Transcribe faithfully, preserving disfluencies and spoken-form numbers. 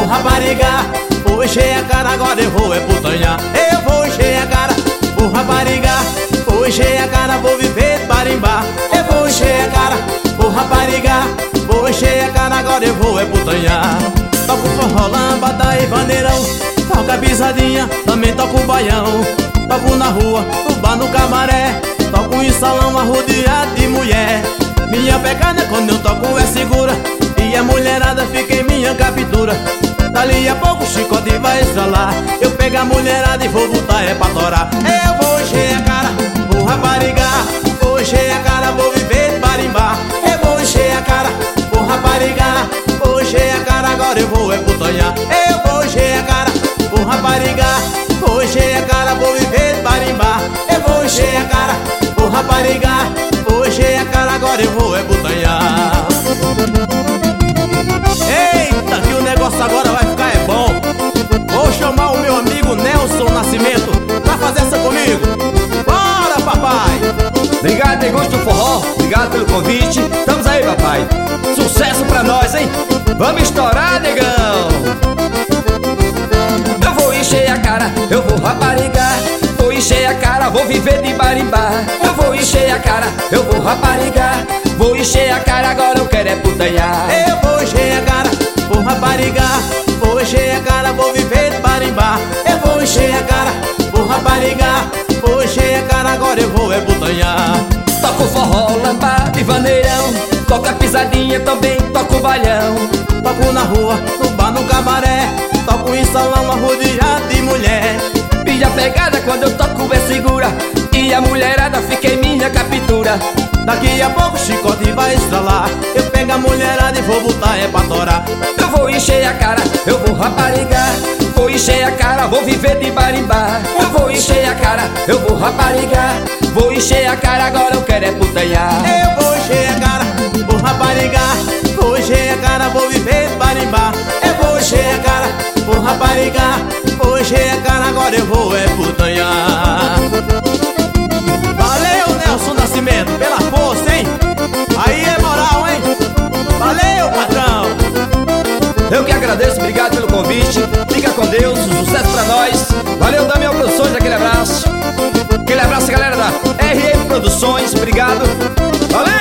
rapariga. Vou encher a cara, agora eu vou é putanhar. Eu vou encher a cara, vou rapariga. Vou encher a cara, vou viver de barimbá. Eu vou encher a cara, vou rapariga. Vou encher a cara, agora eu vou é putanhar. Toco forró, lambada e vaneirão. Toca pisadinha, também toco baião. Toco na rua, no bar, no camaré. Toco em salão, arrodeado de mulher. Minha pegada quando eu toco é segura, e a mulherada fica em minha captura. Dali a pouco o chicote vai estralar. Eu pego a mulherada e vou botar é pra torar. Eu vou encher a cara, vou raparigar. Vou encher a cara, vou viver de barimbá. Eu vou encher a cara, vou raparigar. Vou encher a cara, agora eu vou é putanhar. Eu vou encher a cara, vou raparigar. Vou encher a cara, vou viver de barimbá. Eu vou encher a cara, vou raparigar. Vou encher a cara, agora eu vou é putanhar. Eita, que o negócio agora vai ficar é bom. Vou chamar o meu amigo Nelson Nascimento pra fazer essa comigo. Bora, papai! Obrigado, Degusto do Forró. Obrigado pelo convite. Estamos aí, papai. Sucesso pra nós, hein? Vamos estourar, negão. Eu vou encher a cara, eu vou raparigar. Vou encher a cara, vou viver de barimbá. Eu vou encher a cara, eu vou raparigar. Vou encher a cara, agora eu quero é putanhar. Eu vou encher a cara, vou raparigar. Vou encher a cara, vou viver de barimbá. Eu vou encher a cara, vou raparigar. Vou encher a cara, agora eu vou é putanhar. Toco forró, lambada e vaneirão. Toco a pisadinha, também toco balhão. Toco na rua, no bar, no cabaré. Toco em salão, arrodeado de mulher. Minha pegada quando eu toco é segura, e a mulherada fica em minha captura. Daqui a pouco o chicote vai estralar. Eu pego a mulherada e vou botar é pra torar. Eu vou encher a cara, eu vou raparigar. Vou encher a cara, vou viver de barimbá. Eu vou encher a cara, eu vou raparigar. Vou encher a cara, agora eu quero é putanhar. Eu vou encher a cara, vou raparigar. Vou encher a cara, vou viver de barimbá. Eu vou encher a cara, vou raparigar. Vou encher a cara, agora eu vou é putanhar. Valeu, Nelson Nascimento, pela força, hein? Aí é moral, hein? Valeu, patrão! Eu que agradeço, obrigado pelo convite. Fica com Deus, um sucesso pra nós. Valeu, Damião Produções, aquele abraço. Aquele abraço, galera da R M Produções, obrigado. Valeu!